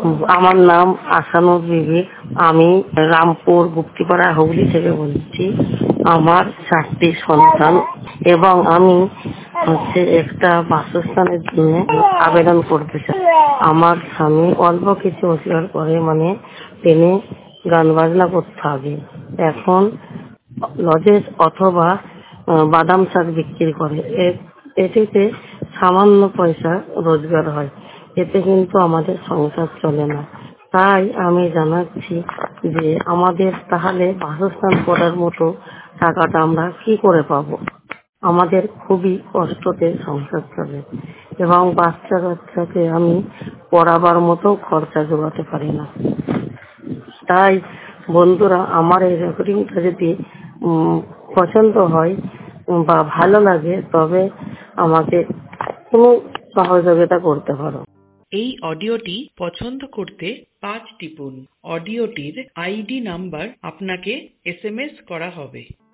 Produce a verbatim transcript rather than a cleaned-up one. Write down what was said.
আমার নাম আসানুর বিবি। আমি রামপুর গুপ্তিপাড়া হুগলি থেকে বলছি। আমার চারটি সন্তান এবং আমি হচ্ছে একটা বাসস্থানের জন্য আবেদন করতে চাই। আমার স্বামী অল্প কিছু রোজগার করে, মানে ট্রেনে গান বাজনা করতে হবে। এখন লজেস অথবা বাদাম শাক বিক্রি করে। এটিতে সামান্য পয়সা রোজগার হয়, এতে কিন্তু আমাদের সংসার চলে না। তাই আমি জানাচ্ছি যে আমাদের তাহলে বাসস্থান করার মতো টাকাটা আমরা কি করে পাবো? আমাদের খুবই কষ্টতে সংসার চলে এবং বাচ্চা কাচ্চাকে আমি পড়াবার মতো খরচা জোগাতে পারি না। তাই বন্ধুরা, আমার এই রেকর্ডিংটা যদি পছন্দ হয় বা ভালো লাগে তবে আমাকে কোনো সহযোগিতা করতে পারো। এই অডিওটি পছন্দ করতে পাঁচ টিপুন। অডিওটির আইডি নাম্বার আপনাকে এস এম এস করা হবে।